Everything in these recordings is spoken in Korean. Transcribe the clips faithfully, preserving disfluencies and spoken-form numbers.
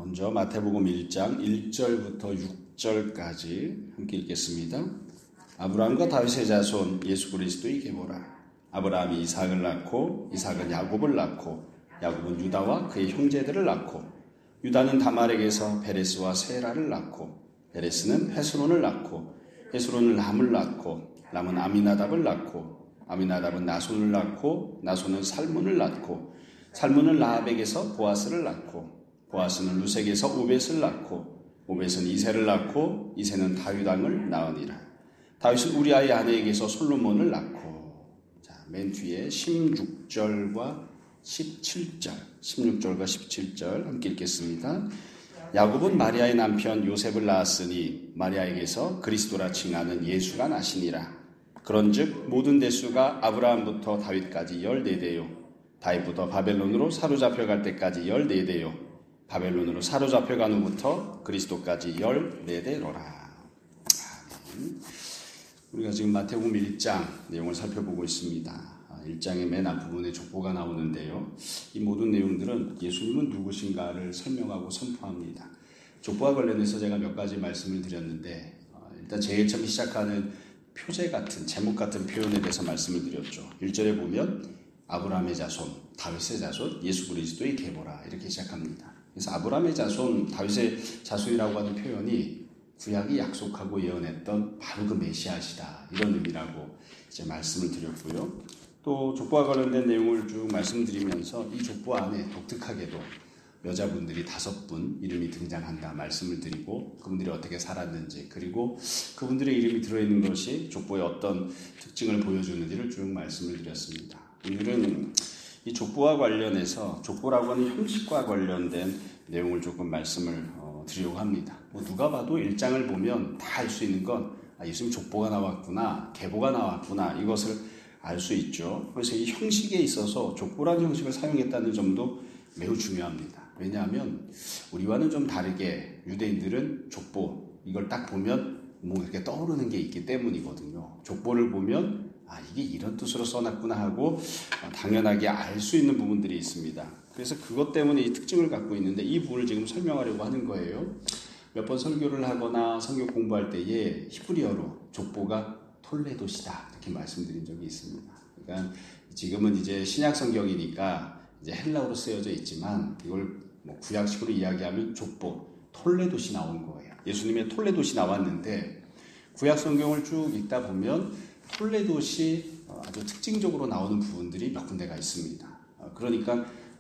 먼저 마태복음 일 장 일 절부터 육 절까지 함께 읽겠습니다. 아브라함과 다윗의 자손 예수 그리스도의 계보라. 아브라함이 이삭을 낳고 이삭은 야곱을 낳고 야곱은 유다와 그의 형제들을 낳고 유다는 다말에게서 베레스와 세라를 낳고 베레스는 헤스론을 낳고 헤스론은 람을 낳고 람은 아미나답을 낳고 아미나답은 나손을 낳고 나손은 살몬을 낳고 살몬은 라합에게서 보아스를 낳고 보아스는 루sek에서 오벳을 낳고 오벳은 이새를 낳고 이새는 다윗 왕을 낳으니라. 다윗은 우리아의 아내에게서 솔로몬을 낳고. 자, 맨 뒤에 십육 절과 십칠 절, 십육 절과 십칠 절 함께 읽겠습니다. 야곱은 마리아의 남편 요셉을 낳았으니 마리아에게서 그리스도라 칭하는 예수가 나시니라. 그런즉 모든 대수가 아브라함부터 다윗까지 열네 대요. 다윗부터 바벨론으로 사로잡혀 갈 때까지 열네 대요. 바벨론으로 사로잡혀간 후부터 그리스도까지 열네 대로라. 우리가 지금 마태복음 일 장 내용을 살펴보고 있습니다. 일 장의 맨 앞부분에 족보가 나오는데요. 이 모든 내용들은 예수님은 누구신가를 설명하고 선포합니다. 족보와 관련해서 제가 몇 가지 말씀을 드렸는데 일단 제일 처음 시작하는 표제 같은 제목 같은 표현에 대해서 말씀을 드렸죠. 일 절에 보면 아브라함의 자손, 다윗의 자손, 예수 그리스도의 계보라 이렇게 시작합니다. 그래서 아브라함의 자손, 다윗의 자손이라고 하는 표현이 구약이 약속하고 예언했던 바로 그 메시아시다 이런 의미라고 이제 말씀을 드렸고요. 또 족보와 관련된 내용을 쭉 말씀드리면서 이 족보 안에 독특하게도 여자분들이 다섯 분 이름이 등장한다 말씀을 드리고 그분들이 어떻게 살았는지 그리고 그분들의 이름이 들어있는 것이 족보의 어떤 특징을 보여주는지를 쭉 말씀을 드렸습니다. 오늘은 이 족보와 관련해서 족보라고 하는 형식과 관련된 내용을 조금 말씀을 어, 드리려고 합니다. 뭐 누가 봐도 일 장을 보면 다 알 수 있는 건 아, 예수님 족보가 나왔구나, 계보가 나왔구나 이것을 알 수 있죠. 그래서 이 형식에 있어서 족보라는 형식을 사용했다는 점도 매우 중요합니다. 왜냐하면 우리와는 좀 다르게 유대인들은 족보 이걸 딱 보면 뭐 이렇게 떠오르는 게 있기 때문이거든요. 족보를 보면 아 이게 이런 뜻으로 써놨구나 하고 당연하게 알 수 있는 부분들이 있습니다. 그래서 그것 때문에 이 특징을 갖고 있는데 이 부분을 지금 설명하려고 하는 거예요. 몇 번 설교를 하거나 성경 공부할 때에 히브리어로 족보가 톨레도시다 이렇게 말씀드린 적이 있습니다. 그러니까 지금은 이제 신약 성경이니까 이제 헬라어로 쓰여져 있지만 이걸 뭐 구약식으로 이야기하면 족보 톨레도시 나온 거예요. 예수님의 톨레도시 나왔는데 구약 성경을 쭉 읽다 보면 톨레도시 아주 특징적으로 나오는 부분들이 몇 군데가 있습니다. 그러니까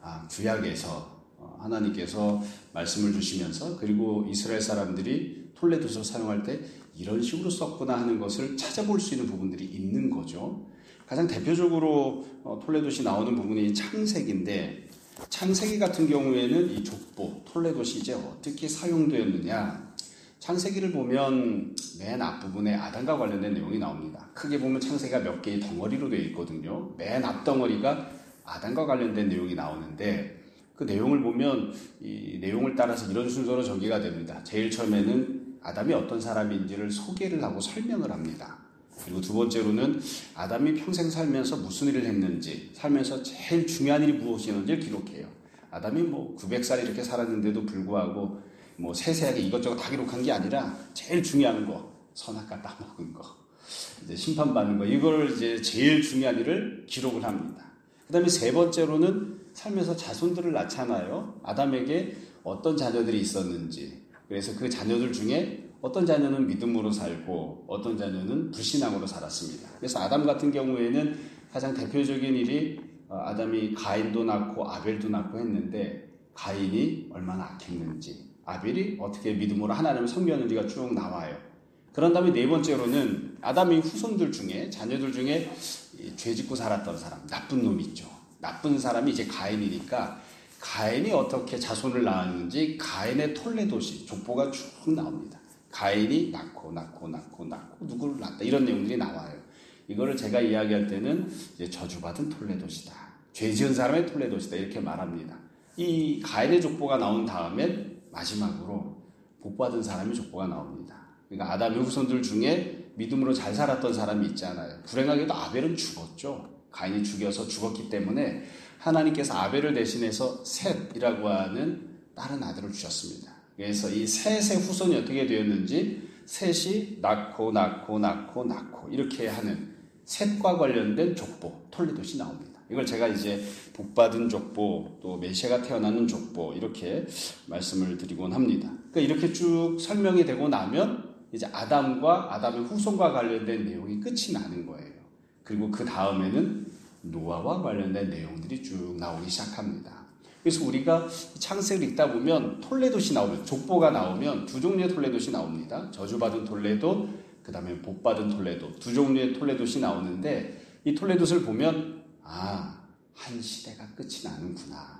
구약에서 하나님께서 말씀을 주시면서 그리고 이스라엘 사람들이 톨레도시를 사용할 때 이런 식으로 썼구나 하는 것을 찾아볼 수 있는 부분들이 있는 거죠. 가장 대표적으로 톨레도시 나오는 부분이 창세기인데 창세기 같은 경우에는 이 족보, 톨레도시 이제 어떻게 사용되었느냐 창세기를 보면 맨 앞부분에 아담과 관련된 내용이 나옵니다. 크게 보면 창세기가 몇 개의 덩어리로 되어 있거든요. 맨 앞덩어리가 아담과 관련된 내용이 나오는데 그 내용을 보면 이 내용을 따라서 이런 순서로 전개가 됩니다. 제일 처음에는 아담이 어떤 사람인지를 소개를 하고 설명을 합니다. 그리고 두 번째로는 아담이 평생 살면서 무슨 일을 했는지 살면서 제일 중요한 일이 무엇이었는지를 기록해요. 아담이 뭐 구백 살 이렇게 살았는데도 불구하고 뭐 세세하게 이것저것 다 기록한 게 아니라 제일 중요한 거 선악과 따먹은 거 이제 심판받는 거 이걸 이제 제일 중요한 일을 기록을 합니다. 그 다음에 세 번째로는 살면서 자손들을 낳잖아요. 아담에게 어떤 자녀들이 있었는지 그래서 그 자녀들 중에 어떤 자녀는 믿음으로 살고 어떤 자녀는 불신앙으로 살았습니다. 그래서 아담 같은 경우에는 가장 대표적인 일이 아담이 가인도 낳고 아벨도 낳고 했는데 가인이 얼마나 악했는지 아벨이 어떻게 믿음으로 하나님을 섬겼는지가 쭉 나와요. 그런 다음에 네 번째로는 아담의 후손들 중에 자녀들 중에 죄 짓고 살았던 사람 나쁜 놈이 있죠. 나쁜 사람이 이제 가인이니까 가인이 어떻게 자손을 낳았는지 가인의 톨레도시 족보가 쭉 나옵니다. 가인이 낳고 낳고 낳고 낳고 누구를 낳았다 이런 내용들이 나와요. 이거를 제가 이야기할 때는 이제 저주받은 톨레도시다. 죄 지은 사람의 톨레도시다 이렇게 말합니다. 이 가인의 족보가 나온 다음에 마지막으로 복받은 사람의 족보가 나옵니다. 그러니까 아담의 후손들 중에 믿음으로 잘 살았던 사람이 있잖아요. 불행하게도 아벨은 죽었죠. 가인이 죽여서 죽었기 때문에 하나님께서 아벨을 대신해서 셋이라고 하는 다른 아들을 주셨습니다. 그래서 이 셋의 후손이 어떻게 되었는지 셋이 낳고 낳고 낳고 낳고 이렇게 하는 셋과 관련된 족보, 톨레도시 나옵니다. 이걸 제가 이제 복받은 족보, 또 메시아가 태어나는 족보 이렇게 말씀을 드리곤 합니다. 그러니까 이렇게 쭉 설명이 되고 나면 이제 아담과 아담의 후손과 관련된 내용이 끝이 나는 거예요. 그리고 그 다음에는 노아와 관련된 내용들이 쭉 나오기 시작합니다. 그래서 우리가 창세기를 읽다 보면 톨레도시 나오면, 족보가 나오면 두 종류의 톨레도시 나옵니다. 저주받은 톨레도, 그 다음에 복받은 톨레도, 두 종류의 톨레도시 나오는데 이 톨레도를 보면 아, 한 시대가 끝이 나는구나,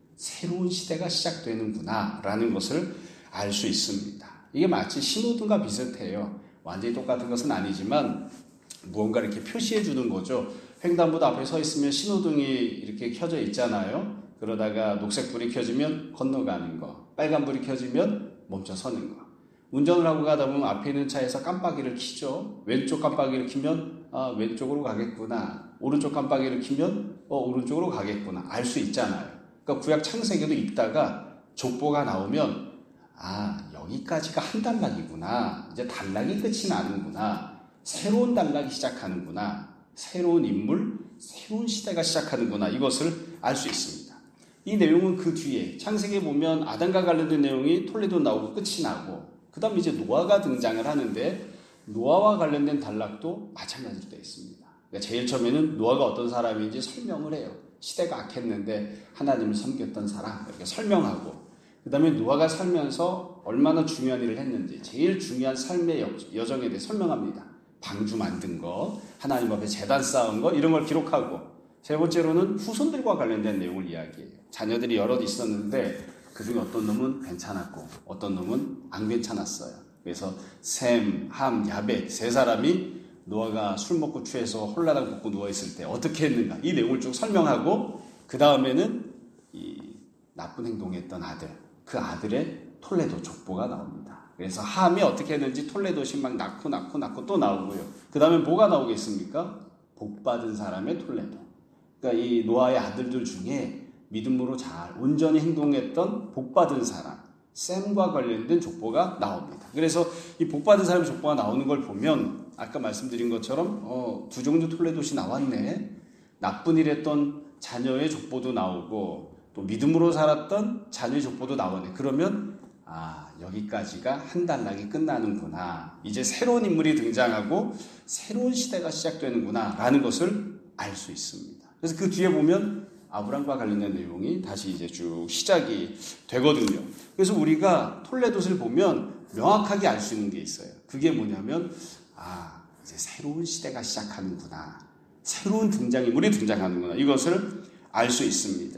새로운 시대가 시작되는구나 라는 것을 알 수 있습니다. 이게 마치 신호등과 비슷해요. 완전히 똑같은 것은 아니지만 무언가 이렇게 표시해 주는 거죠. 횡단보도 앞에 서 있으면 신호등이 이렇게 켜져 있잖아요. 그러다가 녹색불이 켜지면 건너가는 거, 빨간불이 켜지면 멈춰 서는 거. 운전을 하고 가다 보면 앞에 있는 차에서 깜빡이를 켜죠. 왼쪽 깜빡이를 켜면 아, 왼쪽으로 가겠구나. 오른쪽 깜빡이를 켜면 어, 오른쪽으로 가겠구나. 알 수 있잖아요. 그러니까 구약 창세기도 읽다가 족보가 나오면 아, 여기까지가 한 단락이구나. 이제 단락이 끝이 나는구나. 새로운 단락이 시작하는구나. 새로운 인물, 새로운 시대가 시작하는구나. 이것을 알 수 있습니다. 이 내용은 그 뒤에 창세기에 보면 아담과 관련된 내용이 톨레도 나오고 끝이 나고 그 다음 이제 노아가 등장을 하는데 노아와 관련된 단락도 마찬가지로 되어 있습니다. 그러니까 제일 처음에는 노아가 어떤 사람인지 설명을 해요. 시대가 악했는데 하나님을 섬겼던 사람 이렇게 설명하고 그 다음에 노아가 살면서 얼마나 중요한 일을 했는지 제일 중요한 삶의 여정에 대해 설명합니다. 방주 만든 거, 하나님 앞에 제단 쌓은 거 이런 걸 기록하고 세 번째로는 후손들과 관련된 내용을 이야기해요. 자녀들이 여럿 있었는데 그중에 어떤 놈은 괜찮았고 어떤 놈은 안 괜찮았어요. 그래서 셈, 함, 야벳 세 사람이 노아가 술 먹고 취해서 홀라당 볶고 누워있을 때 어떻게 했는가 이 내용을 쭉 설명하고 그 다음에는 이 나쁜 행동했던 아들, 그 아들의 톨레도 족보가 나옵니다. 그래서 함이 어떻게 했는지 톨레도시 막 낳고 낳고 낳고 또 나오고요. 그 다음에 뭐가 나오겠습니까? 복받은 사람의 톨레도. 그러니까 이 노아의 아들들 중에 믿음으로 잘 온전히 행동했던 복받은 사람, 셈과 관련된 족보가 나옵니다. 그래서 이 복받은 사람의 족보가 나오는 걸 보면 아까 말씀드린 것처럼 어, 두 종류 톨레도시 나왔네. 나쁜 일 했던 자녀의 족보도 나오고 또 믿음으로 살았던 자녀의 족보도 나오네. 그러면 아, 여기까지가 한 단락이 끝나는구나. 이제 새로운 인물이 등장하고 새로운 시대가 시작되는구나 라는 것을 알 수 있습니다. 그래서 그 뒤에 보면 아브람과 관련된 내용이 다시 이제 쭉 시작이 되거든요. 그래서 우리가 톨레도를 보면 명확하게 알 수 있는 게 있어요. 그게 뭐냐면 아, 이제 새로운 시대가 시작하는구나. 새로운 등장인물이 등장하는구나. 이것을 알 수 있습니다.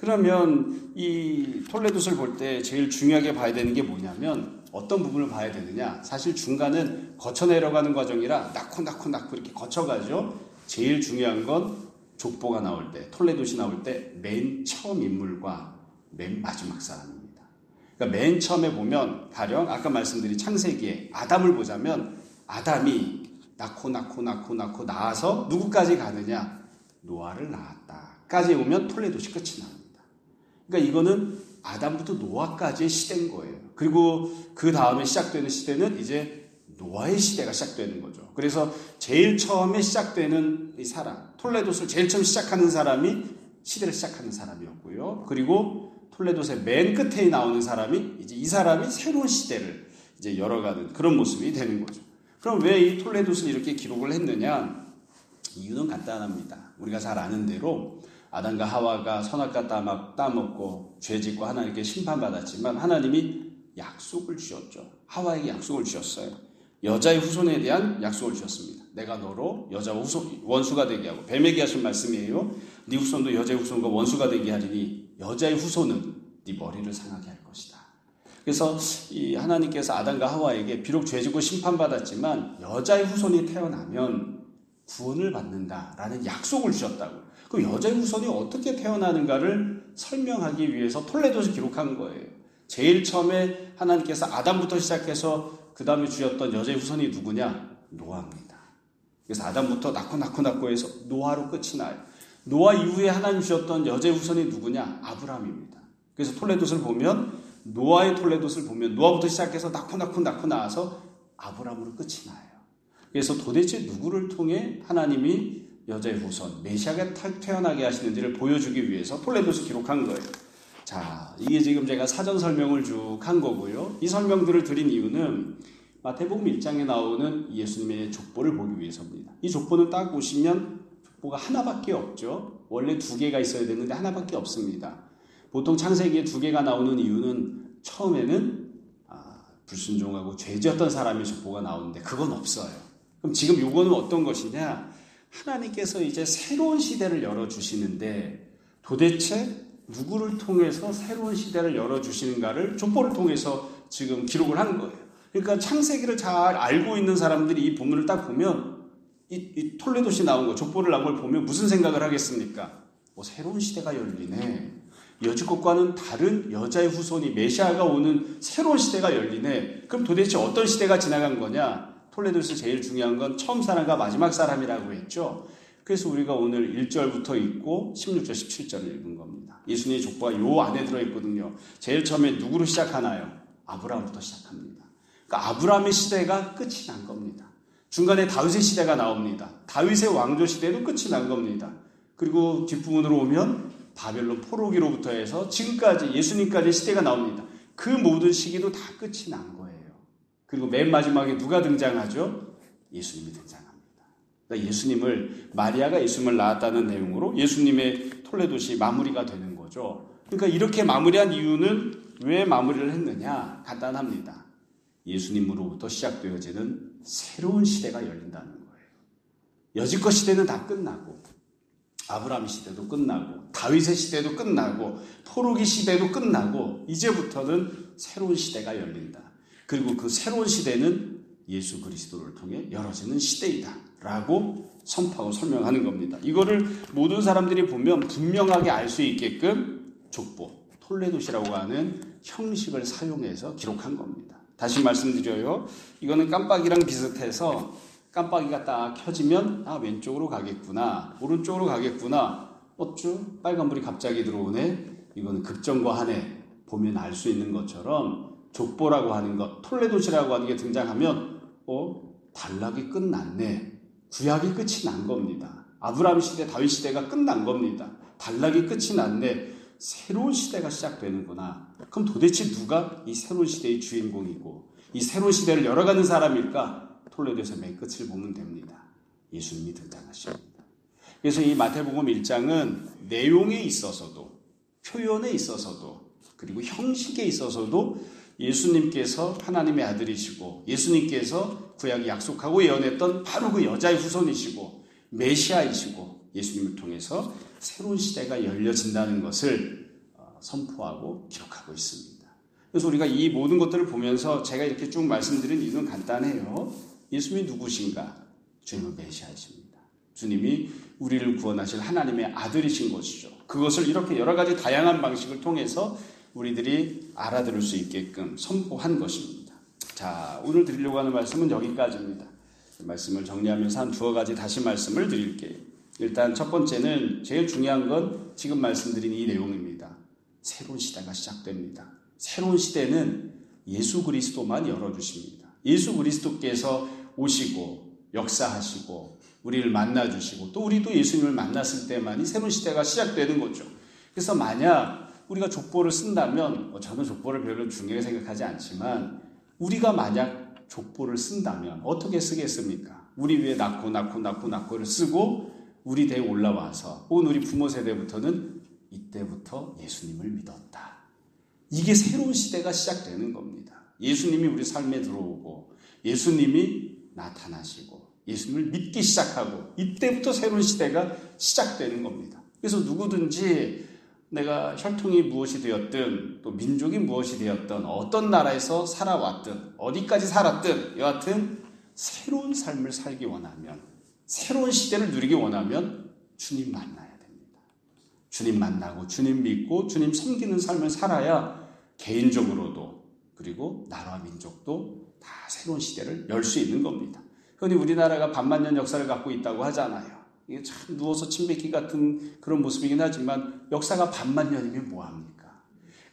그러면 이 톨레도를 볼 때 제일 중요하게 봐야 되는 게 뭐냐면 어떤 부분을 봐야 되느냐. 사실 중간은 거쳐 내려가는 과정이라 낳고 낳고 낳고 이렇게 거쳐가죠. 제일 중요한 건 족보가 나올 때, 톨레도시 나올 때 맨 처음 인물과 맨 마지막 사람입니다. 그러니까 맨 처음에 보면 가령 아까 말씀드린 창세기에 아담을 보자면 아담이 낳고 낳고 낳고 낳고 낳아서 누구까지 가느냐? 노아를 낳았다까지 오면 톨레도시 끝이 납니다. 그러니까 이거는 아담부터 노아까지의 시대인 거예요. 그리고 그 다음에 시작되는 시대는 이제 노아의 시대가 시작되는 거죠. 그래서 제일 처음에 시작되는 이 사람, 톨레도를 제일 처음 시작하는 사람이 시대를 시작하는 사람이었고요. 그리고 톨레도의 맨 끝에 나오는 사람이 이제 이 사람이 새로운 시대를 이제 열어가는 그런 모습이 되는 거죠. 그럼 왜 이 톨레도를 이렇게 기록을 했느냐? 이유는 간단합니다. 우리가 잘 아는 대로 아담과 하와가 선악과 따먹고 죄짓고 하나님께 심판받았지만 하나님이 약속을 주셨죠. 하와에게 약속을 주셨어요. 여자의 후손에 대한 약속을 주셨습니다. 내가 너로 여자와 후손, 원수가 되게 하고 뱀에게 하신 말씀이에요. 네 후손도 여자의 후손과 원수가 되게 하리니 여자의 후손은 네 머리를 상하게 할 것이다. 그래서 이 하나님께서 아담과 하와에게 비록 죄지고 심판받았지만 여자의 후손이 태어나면 구원을 받는다라는 약속을 주셨다고. 그 여자의 후손이 어떻게 태어나는가를 설명하기 위해서 톨레도를 기록한 거예요. 제일 처음에 하나님께서 아담부터 시작해서 그 다음에 주셨던 여자의 후손이 누구냐? 노아입니다. 그래서 아담부터 낳고 낳고 낳고 해서 노아로 끝이 나요. 노아 이후에 하나님 주셨던 여자의 후손이 누구냐? 아브라함입니다. 그래서 톨레도스를 보면 노아의 톨레도스를 보면 노아부터 시작해서 낳고 낳고 낳고 나와서 아브라함으로 끝이 나요. 그래서 도대체 누구를 통해 하나님이 여자의 후손 메시아가 태어나게 하시는지를 보여주기 위해서 톨레도스 기록한 거예요. 자, 이게 지금 제가 사전 설명을 쭉 한 거고요. 이 설명들을 드린 이유는 마태복음 일 장에 나오는 예수님의 족보를 보기 위해서입니다. 이 족보는 딱 보시면 족보가 하나밖에 없죠. 원래 두 개가 있어야 되는데 하나밖에 없습니다. 보통 창세기에 두 개가 나오는 이유는 처음에는 아, 불순종하고 죄지었던 사람의 족보가 나오는데 그건 없어요. 그럼 지금 요거는 어떤 것이냐? 하나님께서 이제 새로운 시대를 열어주시는데 도대체 누구를 통해서 새로운 시대를 열어주시는가를 족보를 통해서 지금 기록을 한 거예요. 그러니까 창세기를 잘 알고 있는 사람들이 이 본문을 딱 보면 이, 이 톨레도시 나온 거, 족보를 나온 걸 보면 무슨 생각을 하겠습니까? 뭐 새로운 시대가 열리네. 여지껏과는 다른 여자의 후손이 메시아가 오는 새로운 시대가 열리네. 그럼 도대체 어떤 시대가 지나간 거냐? 톨레도스 제일 중요한 건 처음 사람과 마지막 사람이라고 했죠. 그래서 우리가 오늘 일 절부터 읽고 십육 절, 십칠 절을 읽은 겁니다. 예수님의 족보가 요 안에 들어있거든요. 제일 처음에 누구로 시작하나요? 아브라함부터 시작합니다. 그러니까 아브라함의 시대가 끝이 난 겁니다. 중간에 다윗의 시대가 나옵니다. 다윗의 왕조 시대도 끝이 난 겁니다. 그리고 뒷부분으로 오면 바벨론 포로기로부터 해서 지금까지 예수님까지 시대가 나옵니다. 그 모든 시기도 다 끝이 난 거예요. 그리고 맨 마지막에 누가 등장하죠? 예수님이 등장합니다. 그러니까 예수님을 마리아가 예수님을 낳았다는 내용으로 예수님의 톨레도시 마무리가 되는 거죠. 그러니까 이렇게 마무리한 이유는 왜 마무리를 했느냐? 간단합니다. 예수님으로부터 시작되어지는 새로운 시대가 열린다는 거예요. 여지껏 시대는 다 끝나고 아브라함 시대도 끝나고 다윗의 시대도 끝나고 포로기 시대도 끝나고 이제부터는 새로운 시대가 열린다. 그리고 그 새로운 시대는 예수 그리스도를 통해 열어지는 시대이다 라고 선포하고 설명하는 겁니다. 이거를 모든 사람들이 보면 분명하게 알 수 있게끔 족보, 톨레도시라고 하는 형식을 사용해서 기록한 겁니다. 다시 말씀드려요. 이거는 깜빡이랑 비슷해서 깜빡이가 딱 켜지면 아 왼쪽으로 가겠구나, 오른쪽으로 가겠구나, 어쭈 빨간불이 갑자기 들어오네. 이거는 급정거하네. 보면 알 수 있는 것처럼 족보라고 하는 것, 톨레도시라고 하는 게 등장하면 어 단락이 끝났네. 구약이 끝이 난 겁니다. 아브라함 시대, 다윗 시대가 끝난 겁니다. 단락이 끝이 났네. 새로운 시대가 시작되는구나. 그럼 도대체 누가 이 새로운 시대의 주인공이고 이 새로운 시대를 열어가는 사람일까? 톨레도에서 맨 끝을 보면 됩니다. 예수님이 등장하십니다. 그래서 이 마태복음 일 장은 내용에 있어서도 표현에 있어서도 그리고 형식에 있어서도 예수님께서 하나님의 아들이시고 예수님께서 구약이 약속하고 예언했던 바로 그 여자의 후손이시고 메시아이시고 예수님을 통해서 새로운 시대가 열려진다는 것을 선포하고 기록하고 있습니다. 그래서 우리가 이 모든 것들을 보면서 제가 이렇게 쭉 말씀드린 이유는 간단해요. 예수님이 누구신가? 주님은 메시아이십니다. 주님이 우리를 구원하실 하나님의 아들이신 것이죠. 그것을 이렇게 여러 가지 다양한 방식을 통해서 우리들이 알아들을 수 있게끔 선포한 것입니다. 자, 오늘 드리려고 하는 말씀은 여기까지입니다. 말씀을 정리하면서 한 두어 가지 다시 말씀을 드릴게요. 일단 첫 번째는 제일 중요한 건 지금 말씀드린 이 내용입니다. 새로운 시대가 시작됩니다. 새로운 시대는 예수 그리스도만 열어주십니다. 예수 그리스도께서 오시고 역사하시고 우리를 만나주시고 또 우리도 예수님을 만났을 때만이 새로운 시대가 시작되는 거죠. 그래서 만약 우리가 족보를 쓴다면 어, 저는 족보를 별로 중요하게 생각하지 않지만 우리가 만약 족보를 쓴다면 어떻게 쓰겠습니까? 우리 위에 낳고 낳고 낳고 낳고를 쓰고 우리 대에 올라와서 혹은 우리 부모 세대부터는 이때부터 예수님을 믿었다. 이게 새로운 시대가 시작되는 겁니다. 예수님이 우리 삶에 들어오고 예수님이 나타나시고 예수님을 믿기 시작하고 이때부터 새로운 시대가 시작되는 겁니다. 그래서 누구든지 내가 혈통이 무엇이 되었든 또 민족이 무엇이 되었든 어떤 나라에서 살아왔든 어디까지 살았든 여하튼 새로운 삶을 살기 원하면 새로운 시대를 누리기 원하면 주님 만나야 됩니다. 주님 만나고 주님 믿고 주님 섬기는 삶을 살아야 개인적으로도 그리고 나라와 민족도 다 새로운 시대를 열 수 있는 겁니다. 흔히 우리나라가 반만년 역사를 갖고 있다고 하잖아요. 이게 참 누워서 침뱉기 같은 그런 모습이긴 하지만 역사가 반만 년이면 뭐합니까?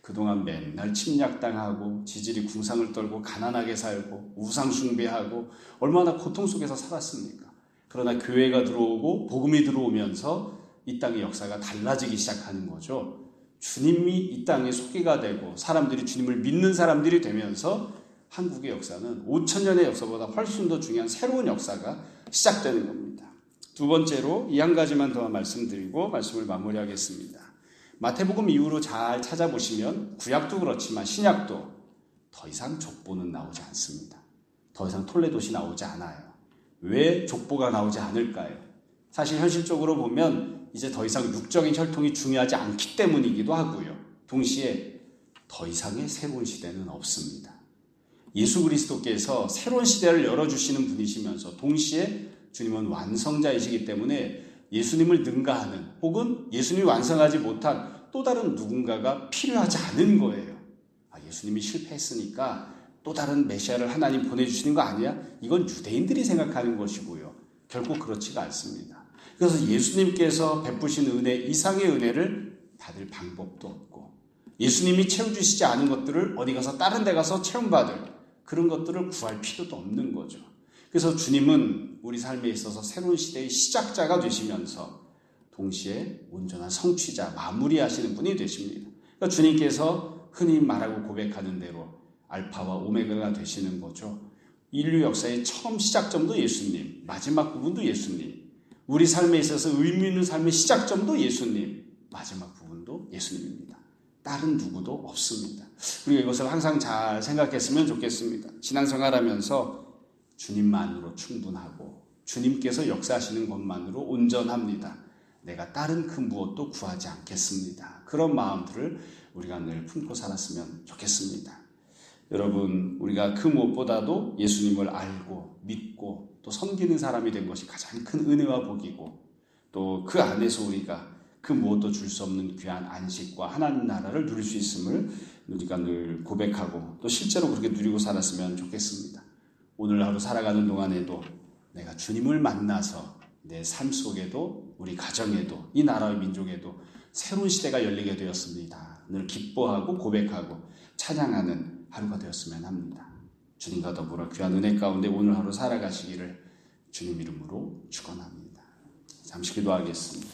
그동안 맨날 침략당하고 지질이 궁상을 떨고 가난하게 살고 우상 숭배하고 얼마나 고통 속에서 살았습니까? 그러나 교회가 들어오고 복음이 들어오면서 이 땅의 역사가 달라지기 시작하는 거죠. 주님이 이 땅에 소개가 되고 사람들이 주님을 믿는 사람들이 되면서 한국의 역사는 오천 년의 역사보다 훨씬 더 중요한 새로운 역사가 시작되는 겁니다. 두 번째로 이 한 가지만 더 말씀드리고 말씀을 마무리하겠습니다. 마태복음 이후로 잘 찾아보시면 구약도 그렇지만 신약도 더 이상 족보는 나오지 않습니다. 더 이상 톨레도시 나오지 않아요. 왜 족보가 나오지 않을까요? 사실 현실적으로 보면 이제 더 이상 육적인 혈통이 중요하지 않기 때문이기도 하고요. 동시에 더 이상의 새로운 시대는 없습니다. 예수 그리스도께서 새로운 시대를 열어주시는 분이시면서 동시에 주님은 완성자이시기 때문에 예수님을 능가하는 혹은 예수님이 완성하지 못한 또 다른 누군가가 필요하지 않은 거예요. 아, 예수님이 실패했으니까 또 다른 메시아를 하나님 보내주시는 거 아니야? 이건 유대인들이 생각하는 것이고요. 결코 그렇지가 않습니다. 그래서 예수님께서 베푸신 은혜 이상의 은혜를 받을 방법도 없고 예수님이 채워주시지 않은 것들을 어디 가서 다른 데 가서 체험받을 그런 것들을 구할 필요도 없는 거죠. 그래서 주님은 우리 삶에 있어서 새로운 시대의 시작자가 되시면서 동시에 온전한 성취자, 마무리하시는 분이 되십니다. 그러니까 주님께서 흔히 말하고 고백하는 대로 알파와 오메가가 되시는 거죠. 인류 역사의 처음 시작점도 예수님, 마지막 부분도 예수님, 우리 삶에 있어서 의미 있는 삶의 시작점도 예수님, 마지막 부분도 예수님입니다. 다른 누구도 없습니다. 우리가 이것을 항상 잘 생각했으면 좋겠습니다. 신앙생활하면서 주님만으로 충분하고 주님께서 역사하시는 것만으로 온전합니다. 내가 다른 그 무엇도 구하지 않겠습니다. 그런 마음들을 우리가 늘 품고 살았으면 좋겠습니다. 여러분, 우리가 그 무엇보다도 예수님을 알고 믿고 또 섬기는 사람이 된 것이 가장 큰 은혜와 복이고 또 그 안에서 우리가 그 무엇도 줄 수 없는 귀한 안식과 하나님 나라를 누릴 수 있음을 우리가 늘 고백하고 또 실제로 그렇게 누리고 살았으면 좋겠습니다. 오늘 하루 살아가는 동안에도 내가 주님을 만나서 내 삶 속에도 우리 가정에도 이 나라의 민족에도 새로운 시대가 열리게 되었습니다. 늘 기뻐하고 고백하고 찬양하는 하루가 되었으면 합니다. 주님과 더불어 귀한 은혜 가운데 오늘 하루 살아가시기를 주님 이름으로 축원합니다. 잠시 기도하겠습니다.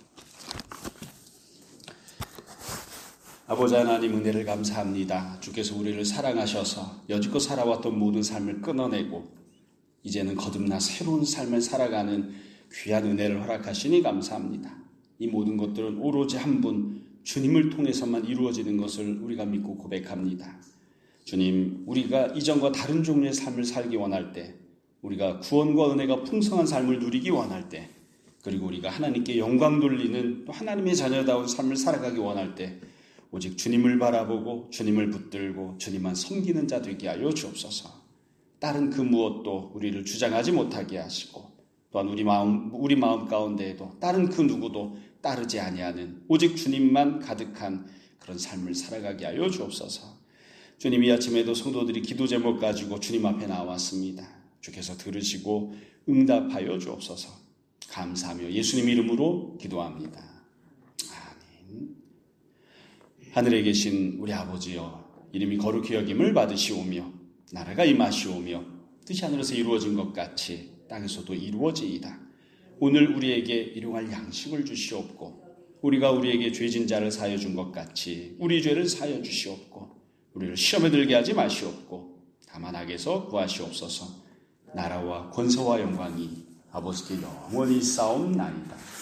아버지 하나님 은혜를 감사합니다. 주께서 우리를 사랑하셔서 여지껏 살아왔던 모든 삶을 끊어내고 이제는 거듭나 새로운 삶을 살아가는 귀한 은혜를 허락하시니 감사합니다. 이 모든 것들은 오로지 한 분 주님을 통해서만 이루어지는 것을 우리가 믿고 고백합니다. 주님, 우리가 이전과 다른 종류의 삶을 살기 원할 때, 우리가 구원과 은혜가 풍성한 삶을 누리기 원할 때, 그리고 우리가 하나님께 영광 돌리는 또 하나님의 자녀다운 삶을 살아가기 원할 때 오직 주님을 바라보고 주님을 붙들고 주님만 섬기는 자 되게 하여 주옵소서. 다른 그 무엇도 우리를 주장하지 못하게 하시고 또한 우리 마음, 우리 마음 가운데에도 다른 그 누구도 따르지 아니하는 오직 주님만 가득한 그런 삶을 살아가게 하여 주옵소서. 주님, 이 아침에도 성도들이 기도 제목 가지고 주님 앞에 나왔습니다. 주께서 들으시고 응답하여 주옵소서. 감사하며 예수님 이름으로 기도합니다. 아멘. 하늘에 계신 우리 아버지여, 이름이 거룩히 여김을 받으시오며 나라가 임하시오며 뜻이 하늘에서 이루어진 것 같이 땅에서도 이루어지이다. 오늘 우리에게 일용할 양식을 주시옵고 우리가 우리에게 죄진 자를 사하여 준 것 같이 우리 죄를 사하여 주시옵고 우리를 시험에 들게 하지 마시옵고 다만 악에서 구하시옵소서. 나라와 권세와 영광이 아버지께 영원히 싸움나이다.